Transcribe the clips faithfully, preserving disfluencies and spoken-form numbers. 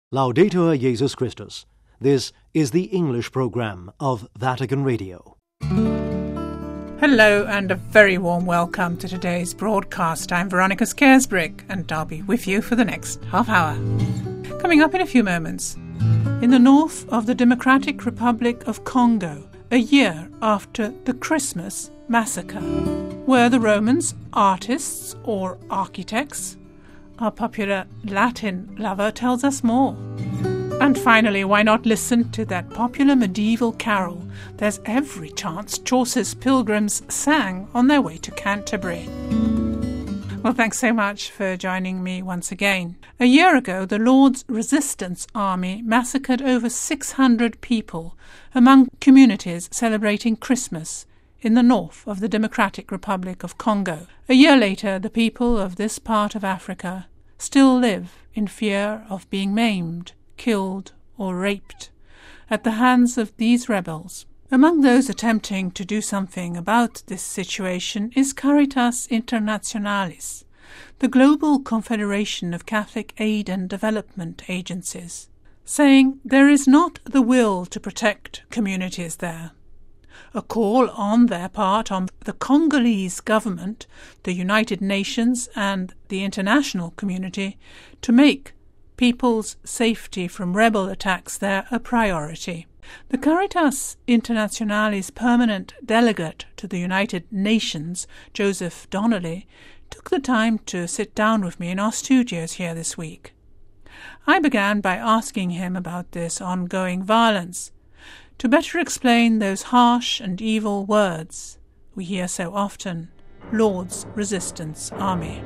Laudetur Jesus Christus. This is the English program of Vatican Radio. Hello and a very warm welcome to today's broadcast. I'm Veronica Scaresbrick and I'll be with you for the next half hour. Coming up in a few moments, in the north of the Democratic Republic of Congo, a year after the Christmas massacre, were the Romans artists or architects? Our popular Latin lover tells us more. And finally, why not listen to that popular medieval carol there's every chance Chaucer's pilgrims sang on their way to Canterbury? Well, thanks so much for joining me once again. A year ago, the Lord's Resistance Army massacred over six hundred people among communities celebrating Christmas in the north of the Democratic Republic of Congo. A year later, the people of this part of Africa still live in fear of being maimed, killed or raped at the hands of these rebels. Among those attempting to do something about this situation is Caritas Internationalis, the global confederation of Catholic aid and development agencies, saying there is not the will to protect communities there. A call on their part on the Congolese government, the United Nations and the international community to make people's safety from rebel attacks there a priority. The Caritas Internationalis permanent delegate to the United Nations, Joseph Donnelly, took the time to sit down with me in our studios here this week. I began by asking him about this ongoing violence, to better explain those harsh and evil words we hear so often, Lord's Resistance Army.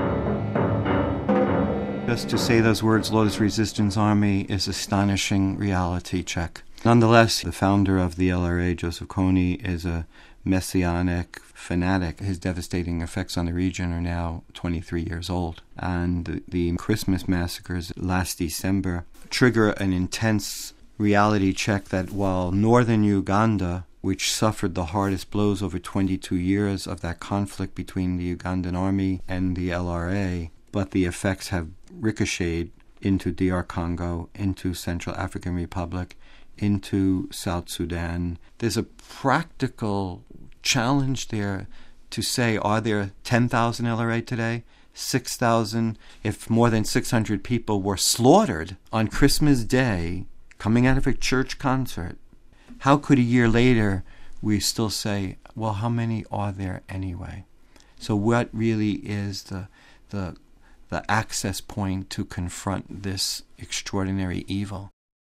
Just to say those words, Lord's Resistance Army, is astonishing reality check. Nonetheless, the founder of the L R A, Joseph Kony, is a messianic fanatic. His devastating effects on the region are now twenty-three years old. And the, the Christmas massacres last December trigger an intense reality check that while northern Uganda, which suffered the hardest blows over twenty-two years of that conflict between the Ugandan army and the L R A, but the effects have ricocheted into D R Congo, into Central African Republic, into South Sudan. There's a practical challenge there to say, are there ten thousand L R A today? six thousand? If more than six hundred people were slaughtered on Christmas Day coming out of a church concert, how could a year later we still say, well, how many are there anyway? So what really is the the the access point to confront this extraordinary evil?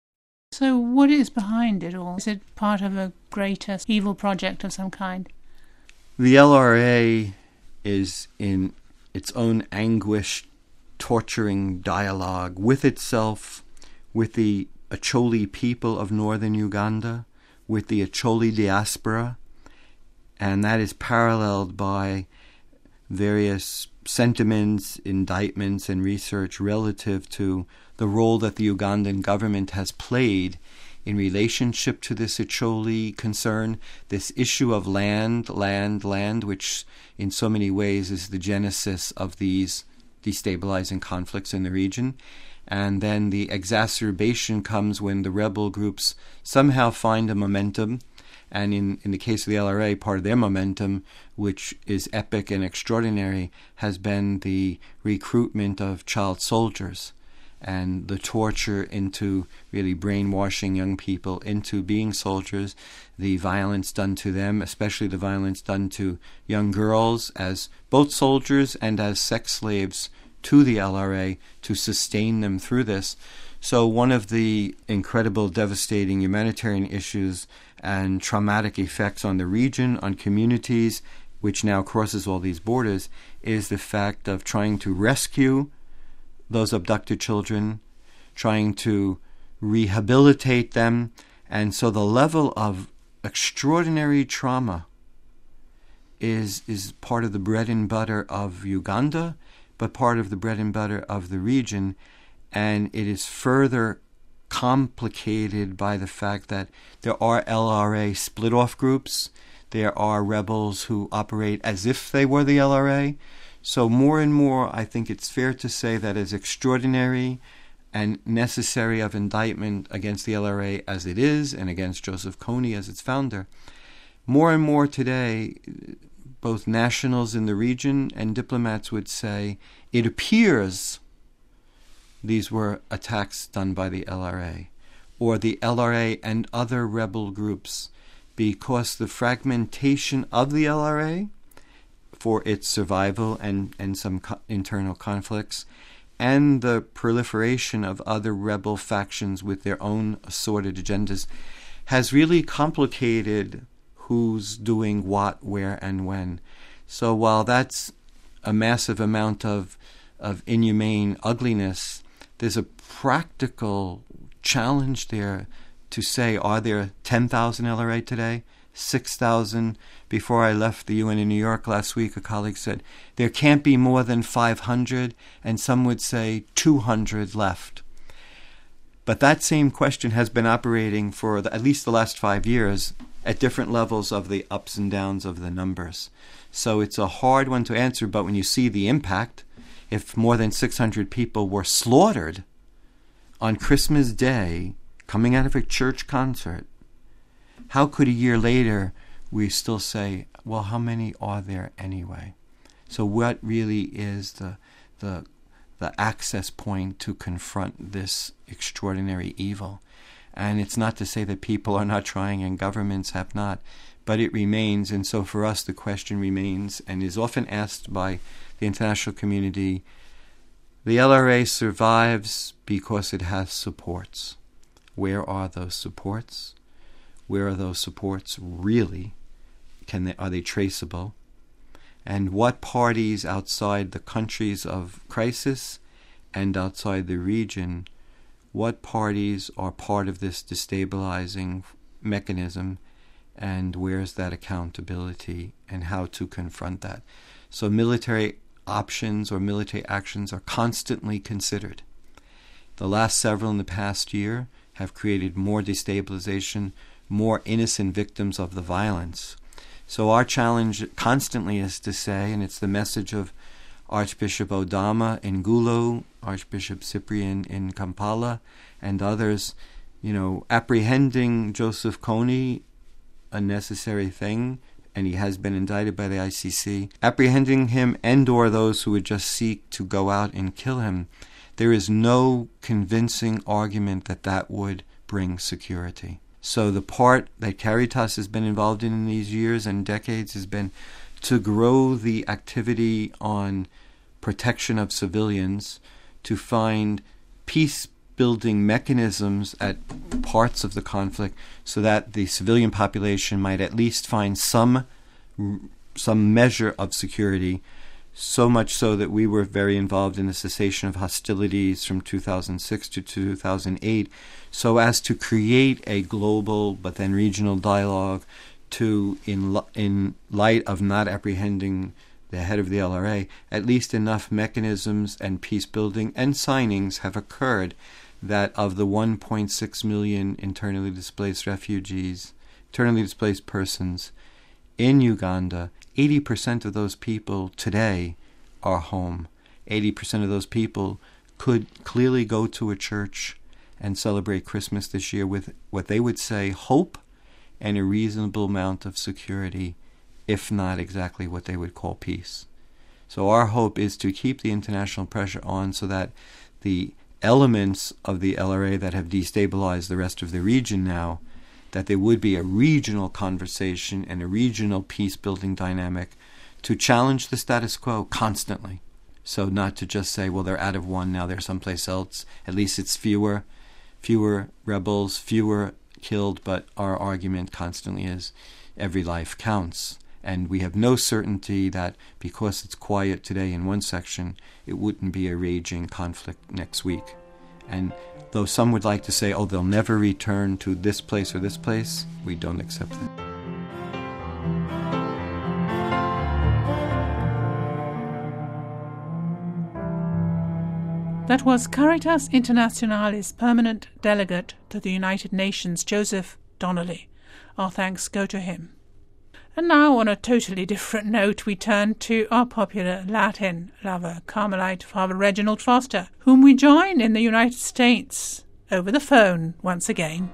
So what is behind it all? Is it part of a greater evil project of some kind? The L R A is in its own anguished, torturing dialogue with itself, with the Acholi people of northern Uganda, with the Acholi diaspora, and that is paralleled by various sentiments, indictments, and research relative to the role that the Ugandan government has played in relationship to this Acholi concern, this issue of land, land, land, which in so many ways is the genesis of these destabilizing conflicts in the region. And then the exacerbation comes when the rebel groups somehow find a momentum. And in, in the case of the L R A, part of their momentum, which is epic and extraordinary, has been the recruitment of child soldiers and the torture into really brainwashing young people into being soldiers, the violence done to them, especially the violence done to young girls as both soldiers and as sex slaves to the L R A to sustain them through this. So one of the incredible, devastating humanitarian issues and traumatic effects on the region, on communities, which now crosses all these borders, is the fact of trying to rescue those abducted children, trying to rehabilitate them. And so the level of extraordinary trauma is is part of the bread and butter of Uganda, but part of the bread and butter of the region. And it is further complicated by the fact that there are L R A split-off groups. There are rebels who operate as if they were the L R A. So more and more, I think it's fair to say that as extraordinary and necessary of indictment against the L R A as it is and against Joseph Kony as its founder, more and more today, both nationals in the region and diplomats would say it appears these were attacks done by the L R A or the L R A and other rebel groups, because the fragmentation of the L R A for its survival and, and some co- internal conflicts, and the proliferation of other rebel factions with their own assorted agendas has really complicated who's doing what, where, and when. So while that's a massive amount of, of inhumane ugliness, there's a practical challenge there to say, are there ten thousand L R A today? six thousand? Before I left the U N in New York last week, a colleague said, there can't be more than five hundred, and some would say two hundred left. But that same question has been operating for the, at least the last five years at different levels of the ups and downs of the numbers. So it's a hard one to answer, but when you see the impact, if more than six hundred people were slaughtered on Christmas Day coming out of a church concert, how could a year later we still say, well, how many are there anyway? So what really is the the the access point to confront this extraordinary evil? And it's not to say that people are not trying and governments have not, but it remains. And so for us, the question remains and is often asked by the international community. The L R A survives because it has supports. Where are those supports? Where are those supports really? Can they, are they traceable? And what parties outside the countries of crisis and outside the region, what parties are part of this destabilizing mechanism, and where's that accountability and how to confront that? So military options or military actions are constantly considered. The last several in the past year have created more destabilization, more innocent victims of the violence. So our challenge constantly is to say, and it's the message of Archbishop Odama in Gulu, Archbishop Cyprian in Kampala, and others, you know, apprehending Joseph Kony, a necessary thing, and he has been indicted by the I C C, apprehending him and or those who would just seek to go out and kill him. There is no convincing argument that that would bring security. So the part that Caritas has been involved in in these years and decades has been to grow the activity on protection of civilians, to find peace-building mechanisms at parts of the conflict so that the civilian population might at least find some some measure of security, so much so that we were very involved in the cessation of hostilities from two thousand six to two thousand eight, so as to create a global but then regional dialogue to, in, in light of not apprehending the head of the L R A, at least enough mechanisms and peace building and signings have occurred that of the one point six million internally displaced refugees, internally displaced persons in Uganda, eighty percent of those people today are home. eighty percent of those people could clearly go to a church and celebrate Christmas this year with what they would say hope and a reasonable amount of security, if not exactly what they would call peace. So our hope is to keep the international pressure on so that the elements of the L R A that have destabilized the rest of the region now, that there would be a regional conversation and a regional peace-building dynamic to challenge the status quo constantly. So not to just say, well, they're out of one, now they're someplace else. At least it's fewer, fewer rebels, fewer killed, but our argument constantly is every life counts. And we have no certainty that because it's quiet today in one section, it wouldn't be a raging conflict next week. And though some would like to say, oh, they'll never return to this place or this place, we don't accept that. That was Caritas Internationalis permanent delegate to the United Nations, Joseph Donnelly. Our thanks go to him. And now, on a totally different note, we turn to our popular Latin lover, Carmelite Father Reginald Foster, whom we join in the United States over the phone once again.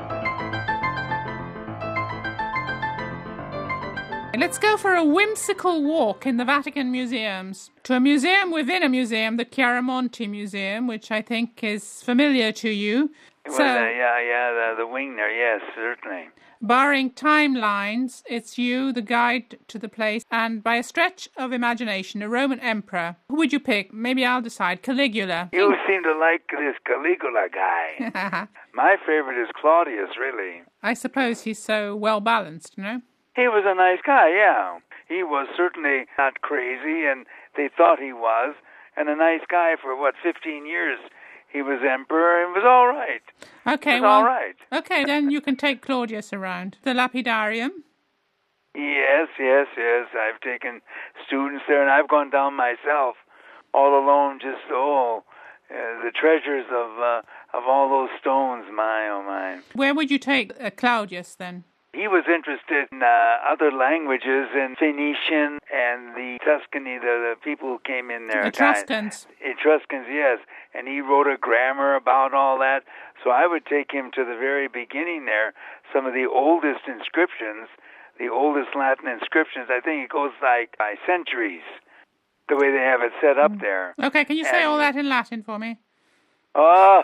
Let's go for a whimsical walk in the Vatican museums, to a museum within a museum, the Chiaramonti Museum, which I think is familiar to you. Well, So, uh, yeah, yeah, the, the wing there, yes, certainly. barring timelines, it's you, the guide to the place, and by a stretch of imagination, a Roman emperor. Who would you pick? Maybe I'll decide. Caligula. You seem to like this Caligula guy. My favorite is Claudius, really. I suppose he's so well-balanced, you know? He was a nice guy, yeah. He was certainly not crazy, and they thought he was, and a nice guy for, what, fifteen years. He was emperor, and it was all right. Okay, it was well, all right. Okay, then you can take Claudius around. The lapidarium. Yes, yes, yes. I've taken students there, and I've gone down myself, all alone, just, oh, uh, the treasures of uh, of all those stones, my, oh, my. Where would you take uh, Claudius, then? He was interested in uh, other languages, in Phoenician and the Tuscany, the, the people who came in there. Etruscans. Kind, Etruscans, yes. And he wrote a grammar about all that. So I would take him to the very beginning there, some of the oldest inscriptions, the oldest Latin inscriptions. I think it goes like by centuries, the way they have it set up there. Okay, can you say And- all that in Latin for me? Oh,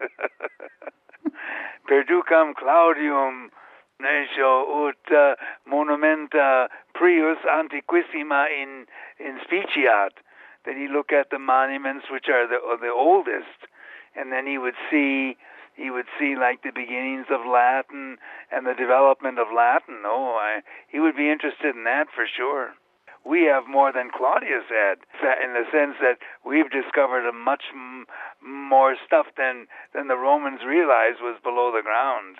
perducam Claudium Natio ut uh, monumenta prius antiquissima in in speciat. Then he look at the monuments which are the are the oldest, and then he would see he would see like the beginnings of Latin and the development of Latin. Oh, I, he would be interested in that for sure. We have more than Claudius had, in the sense that we've discovered a much m- more stuff than than the Romans realized was below the ground.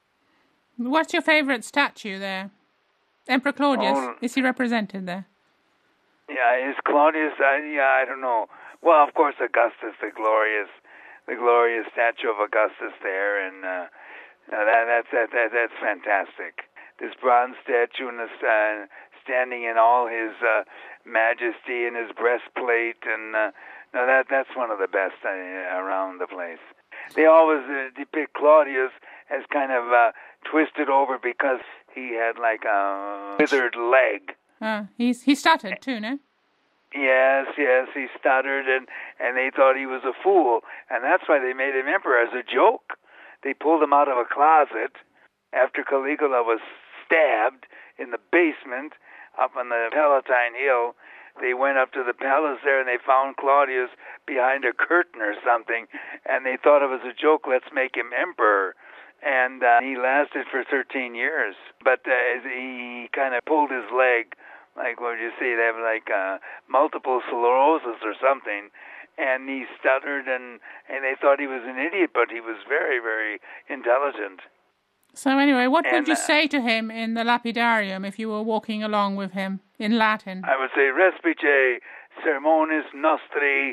What's your favourite statue there? Emperor Claudius. Oh. Is he represented there? Yeah, is Claudius? Uh, yeah, I don't know. Well, of course, Augustus, the glorious, the glorious statue of Augustus there, and uh, that, that's that, that that's fantastic. This bronze statue and this, uh, standing in all his uh, majesty and his breastplate, and uh, no, that that's one of the best uh, around the place. They always uh, depict Claudius as kind of uh, twisted over because he had like a withered leg. Uh, he's he stuttered too, no? Yes, yes, he stuttered, and, and they thought he was a fool, and that's why they made him emperor as a joke. They pulled him out of a closet after Caligula was stabbed in the basement up on the Palatine Hill. They went up to the palace there, and they found Claudius behind a curtain or something, and they thought it was a joke, let's make him emperor. And uh, he lasted for thirteen years, but uh, he kind of pulled his leg, like what would you say, they have like uh, multiple sclerosis or something, and he stuttered, and, and they thought he was an idiot, but he was very, very intelligent. So anyway, what would And, you uh, say to him in the lapidarium if you were walking along with him in Latin? I would say, respice sermonis nostri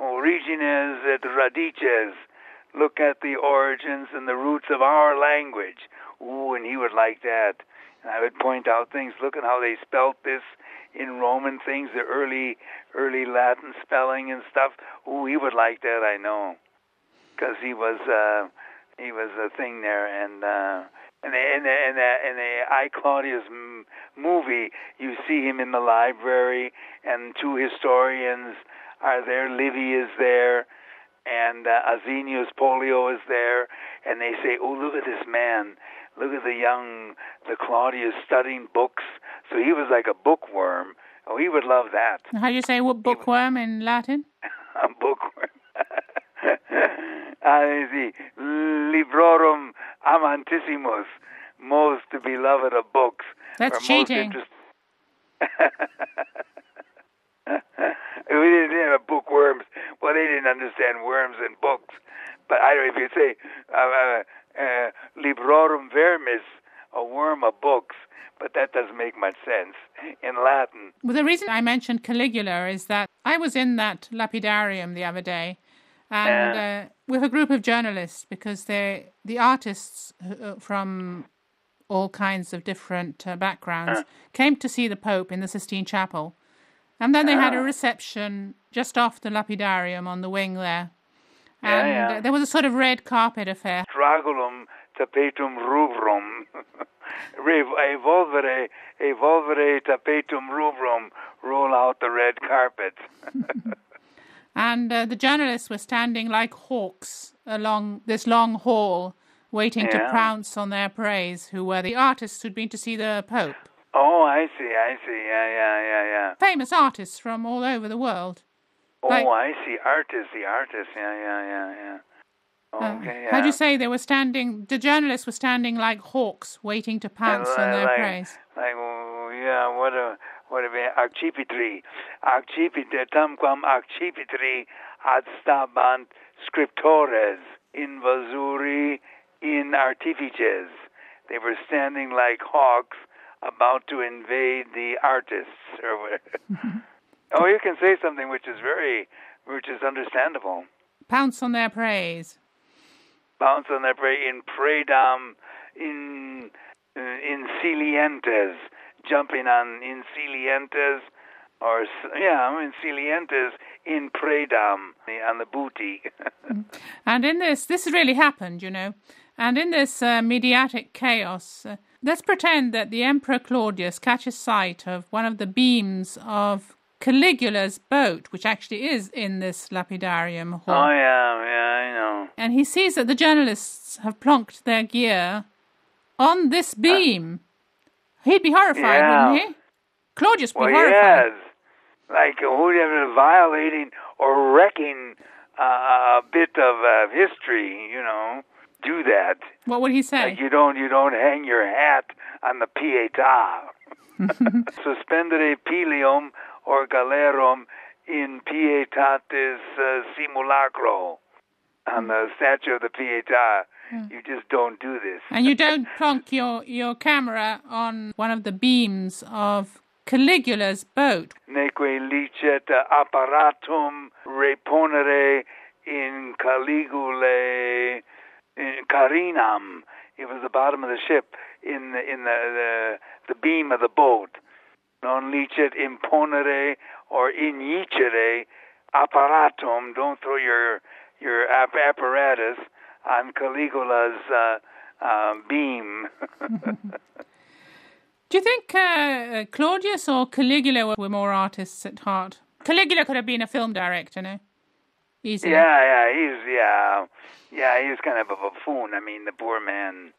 origines et radices. Look at the origins and the roots of our language. Ooh, and he would like that. And I would point out things. Look at how they spelt this in Roman things, the early early Latin spelling and stuff. Ooh, he would like that, I know. Because he was uh, he was a thing there. And uh, in the, in the, in the, in the I, Claudius m- movie, you see him in the library, and two historians are there. Livy is there. And uh, Asinius Pollio is there, and they say, oh, look at this man. Look at the young, the Claudius studying books. So he was like a bookworm. Oh, he would love that. How do you say what bookworm in Latin? A bookworm. Ah, you see, librorum amantissimus, most beloved of books. That's or cheating. Most interest- We didn't have bookworms. Well, they didn't understand worms and books. But I don't know if you say uh, uh, uh, librorum vermis, a worm of books, but that doesn't make much sense in Latin. Well, the reason I mentioned Caligula is that I was in that lapidarium the other day, and uh, with a group of journalists, because they the artists uh, from all kinds of different uh, backgrounds, Uh. came to see the Pope in the Sistine Chapel. And then they had a Ah. reception just off the lapidarium on the wing there. Yeah, And yeah. Uh, there was a sort of red carpet affair. Stragulum tapetum rubrum. Re- evolvere, evolvere tapetum rubrum. Roll out the red carpet. And uh, the journalists were standing like hawks along this long hall, waiting to Yeah. pounce on their praise, who were the artists who'd been to see the Pope. Oh, I see, I see. Yeah, yeah, yeah, yeah. Famous artists from all over the world. Oh, Like- I see. Artists, the artists. Yeah, yeah, yeah, yeah. Uh, Okay, yeah. How'd you say they were standing, the journalists were standing like hawks, waiting to pounce And, on uh, their like, praise. Like, oh, yeah, what a, what a, accipitri, accipitri, tamquam accipitri ad stabant scriptores invasuri in artifices. They were standing like hawks about to invade the artists, or whatever. Oh, you can say something which is very, which is understandable. Pounce on their praise. Bounce on their prey in predam, in uh, in silientes, jumping on in silientes, or s- yeah, in silientes in predam, on the booty. And in this, this really happened, you know. And in this uh, mediatic chaos, uh, let's pretend that the Emperor Claudius catches sight of one of the beams of Caligula's boat, which actually is in this lapidarium hall. Oh yeah, yeah, I know. And he sees that the journalists have plonked their gear on this beam. He'd be horrified, Yeah. wouldn't he? Claudius would Well, be horrified. yes, like whoever violating or wrecking uh, a bit of uh, history, you know, do that. What would he say? Like you don't, you don't hang your hat on the pietà. Suspendere pilium or galerum in pietatis uh, simulacro. On the statue of the Pietà, you just don't do this. And you don't plonk your, your camera on one of the beams of Caligula's boat. Neque licet apparatum reponere in Caligulae in carinam. It was the bottom of the ship in the, in the, the the beam of the boat. Non licet imponere or inicere apparatum. Don't throw your your app- apparatus on Caligula's uh, uh, beam. Do you think uh, Claudius or Caligula were, were more artists at heart? Caligula could have been a film director, no? Easily. Yeah, yeah, he's yeah, yeah, he's kind of a buffoon. I mean, the poor man.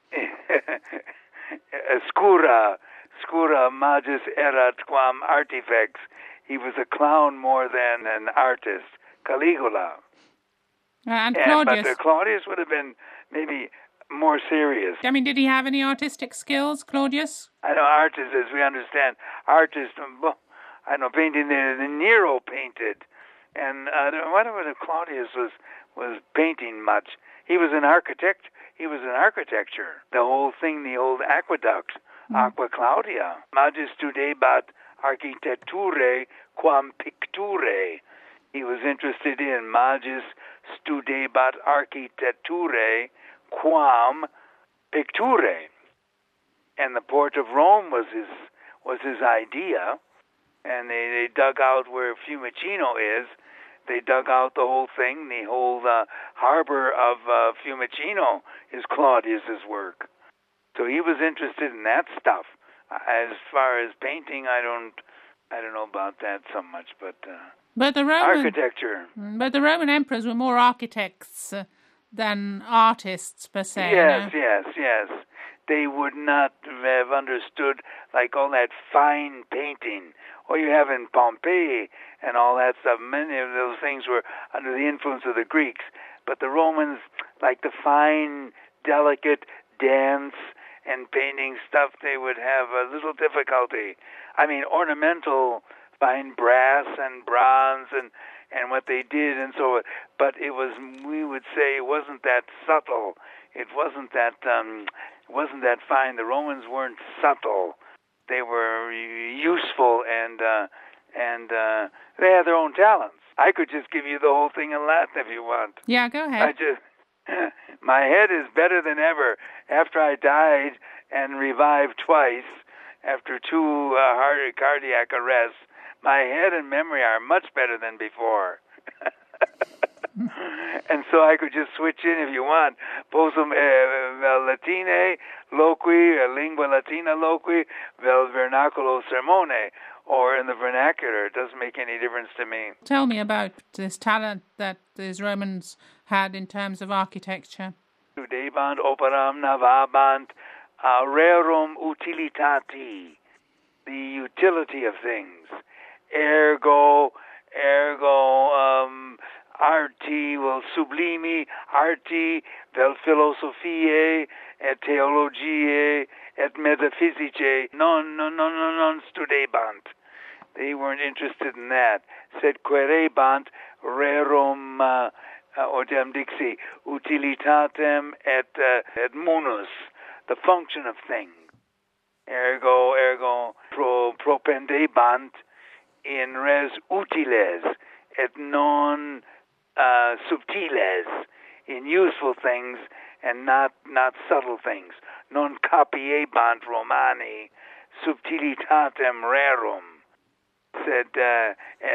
Scura, scura magis erat quam artifex. He was a clown more than an artist. Caligula. Uh, and And, Claudius. but uh, Claudius would have been maybe more serious. I mean, did he have any artistic skills, Claudius? I know artists, as we understand, artists. Well, I know painting. The, the Nero painted, and uh, what about Claudius was was painting much. He was an architect. He was an architecture. The whole thing, the old aqueduct, mm. Aqua Claudia. Magis studebat architecture quam picture. He was interested in magis studebat architecture quam picture. And the port of Rome was his was his idea. And they, they dug out where Fiumicino is. They dug out the whole thing. The whole uh, harbor of uh, Fiumicino is Claudius's work. So he was interested in that stuff. As far as painting, I don't, I don't know about that so much, but uh, but the Roman architecture. But the Roman emperors were more architects uh, than artists per se. Yes, no? yes, yes. They would not have understood like all that fine painting. Or you have in Pompeii and all that stuff. Many of those things were under the influence of the Greeks. But the Romans, like the fine, delicate dance and painting stuff, they would have a little difficulty. I mean, ornamental, fine brass and bronze and, and what they did and so on. But it was, we would say, it wasn't that subtle. It wasn't that, um, it wasn't that fine. The Romans weren't subtle. They were useful and uh, and uh, they had their own talents. I could just give you the whole thing in Latin if you want. Yeah, go ahead. I just, my head is better than ever. After I died and revived twice after two uh, heart cardiac arrests, my head and memory are much better than before. And so I could just switch in if you want. Posum uh, Latine loqui, uh, lingua latina loqui, vel vernaculo sermone, or in the vernacular. It doesn't make any difference to me. Tell me about this talent that these Romans had in terms of architecture. Debant operam navabant uh, rerum utilitati, the utility of things. Ergo, ergo, um, arti vel sublimi, arti vel philosophiae, et theologiae, et metaphysicae, non, non, non, non, non studebant. They weren't interested in that. Sed querebant rerum, uh, uh, odem dixi, utilitatem et, uh, et munus, the function of things. Ergo, ergo, pro, propendebant in res utiles, et non uh, subtiles, in useful things and not, not subtle things. Non capiebant Romani subtilitatem rerum. Sed uh,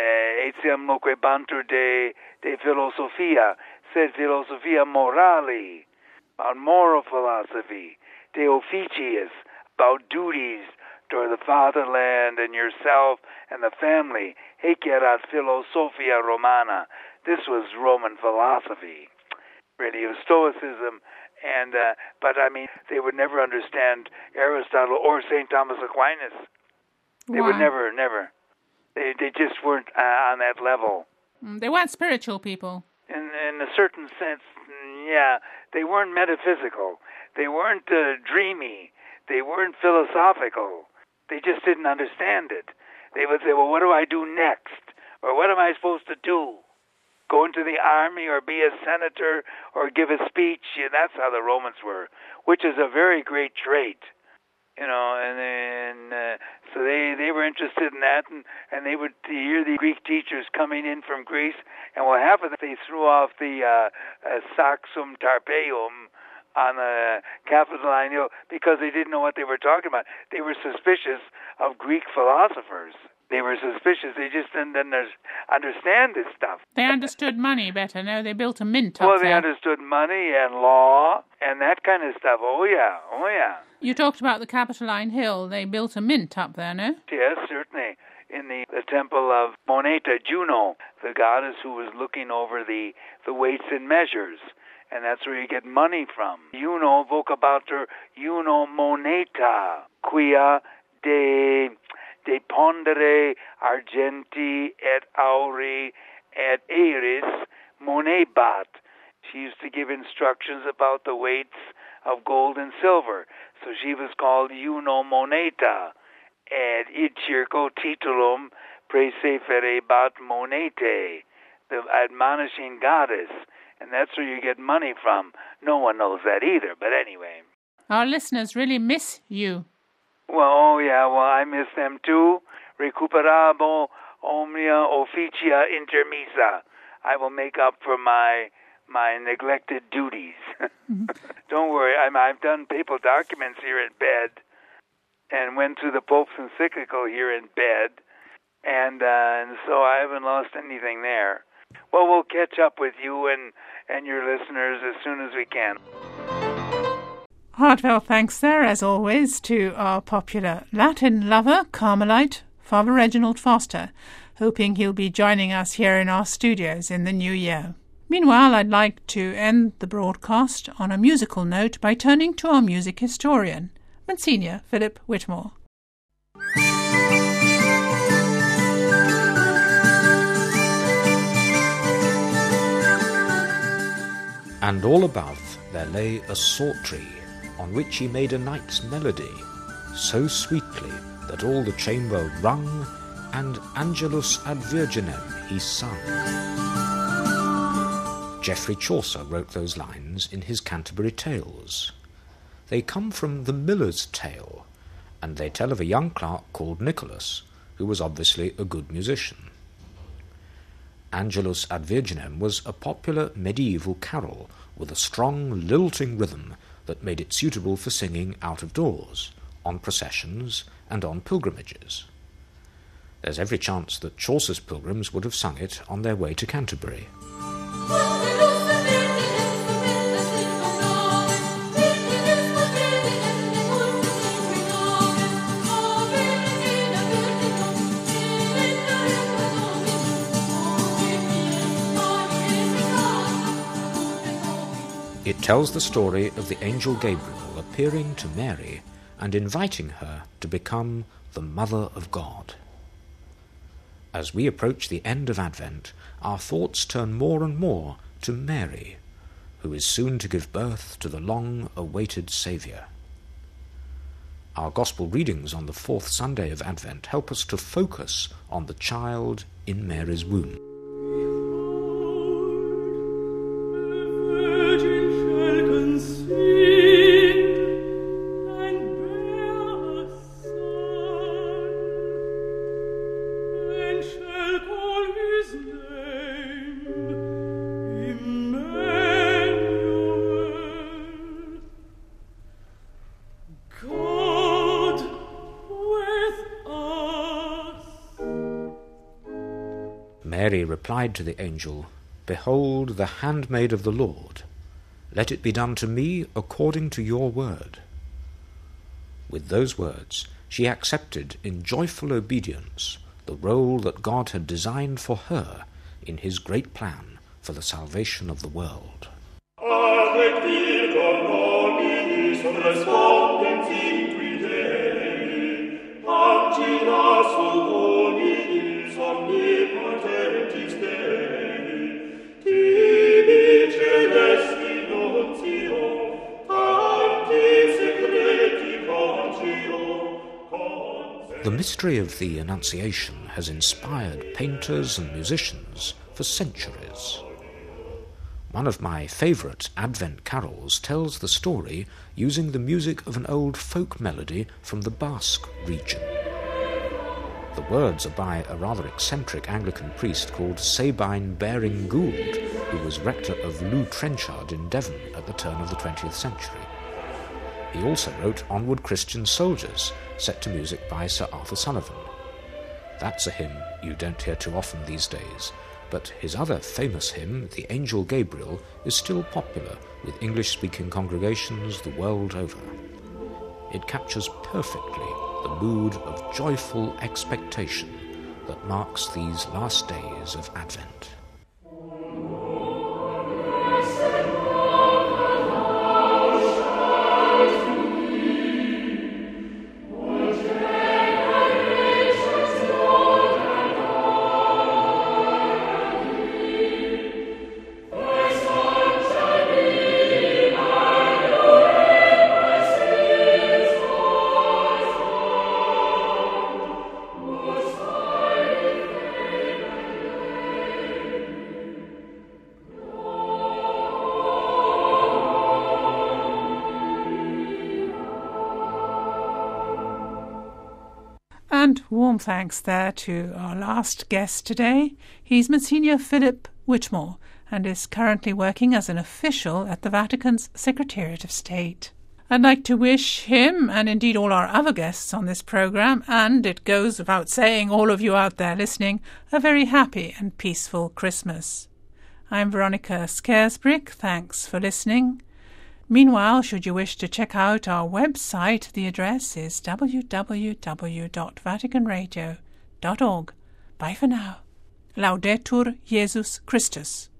etiam loquebantur de, de philosophia, sed philosophia morali, about moral philosophy, de officiis, about duties toward the fatherland and yourself and the family. Haec erat philosophia Romana. This was Roman philosophy. Really, it was Stoicism. And uh, but I mean, they would never understand Aristotle or Saint Thomas Aquinas. They Why? would never, never. They they just weren't uh, on that level. Mm, They weren't spiritual people. In in a certain sense, yeah, they weren't metaphysical. They weren't uh, dreamy. They weren't philosophical. They just didn't understand it. They would say, well, what do I do next? Or what am I supposed to do? Go into the army or be a senator or give a speech? Yeah, that's how the Romans were, which is a very great trait. You know, and then, uh, so they, they were interested in that, and, and they would hear the Greek teachers coming in from Greece, and what happened, they threw off the uh, uh, Saxum Tarpeum on the Capitoline Hill because they didn't know what they were talking about. They were suspicious of Greek philosophers. They were suspicious. They just didn't understand this stuff. They understood money better. No, they built a mint up Well, they there. understood money and law and that kind of stuff. Oh, yeah. Oh, yeah. You talked about the Capitoline Hill. They built a mint up there, no? Yes, certainly. In the, the temple of Moneta, Juno, the goddess who was looking over the, the weights and measures. And that's where you get money from. Juno vocabatur Juno moneta, quia de... de pondere argenti et auri et aeris monebat. She used to give instructions about the weights of gold and silver. So she was called Juno Moneta. Et id circo titulum praeseferebat monete, the admonishing goddess. And that's where you get money from. No one knows that either, but anyway. Our listeners really miss you. Well, oh yeah, well, I miss them too. Recuperabo omnia officia intermissa. I will make up for my my neglected duties. Mm-hmm. Don't worry, I'm, I've done papal documents here in bed and went through the Pope's encyclical here in bed, and, uh, and so I haven't lost anything there. Well, we'll catch up with you and, and your listeners as soon as we can. Heartfelt thanks there, as always, to our popular Latin lover, Carmelite, Father Reginald Foster, hoping he'll be joining us here in our studios in the new year. Meanwhile, I'd like to end the broadcast on a musical note by turning to our music historian, Monsignor Philip Whitmore. And all above there lay a psaltery, on which he made a night's melody, so sweetly that all the chamber rung, and Angelus ad Virginem he sung. Geoffrey Chaucer wrote those lines in his Canterbury Tales. They come from the Miller's Tale, and they tell of a young clerk called Nicholas, who was obviously a good musician. Angelus ad Virginem was a popular medieval carol with a strong lilting rhythm that made it suitable for singing out of doors, on processions, and on pilgrimages. There's every chance that Chaucer's pilgrims would have sung it on their way to Canterbury. It tells the story of the angel Gabriel appearing to Mary and inviting her to become the Mother of God. As we approach the end of Advent, our thoughts turn more and more to Mary, who is soon to give birth to the long-awaited Saviour. Our Gospel readings on the fourth Sunday of Advent help us to focus on the child in Mary's womb. Mary replied to the angel, "Behold, the handmaid of the Lord. Let it be done to me according to your word." With those words, she accepted in joyful obedience the role that God had designed for her in his great plan for the salvation of the world. The mystery of the Annunciation has inspired painters and musicians for centuries. One of my favourite Advent carols tells the story using the music of an old folk melody from the Basque region. The words are by a rather eccentric Anglican priest called Sabine Baring Gould, who was rector of Lew Trenchard in Devon at the turn of the twentieth century. He also wrote Onward Christian Soldiers, set to music by Sir Arthur Sullivan. That's a hymn you don't hear too often these days, but his other famous hymn, The Angel Gabriel, is still popular with English-speaking congregations the world over. It captures perfectly the mood of joyful expectation that marks these last days of Advent. And warm thanks there to our last guest today. He's Monsignor Philip Whitmore and is currently working as an official at the Vatican's Secretariat of State. I'd like to wish him, and indeed all our other guests on this programme, and it goes without saying all of you out there listening, a very happy and peaceful Christmas. I'm Veronica Scaresbrick. Thanks for listening. Meanwhile, should you wish to check out our website, the address is w w w dot vatican radio dot org. Bye for now. Laudetur Jesus Christus.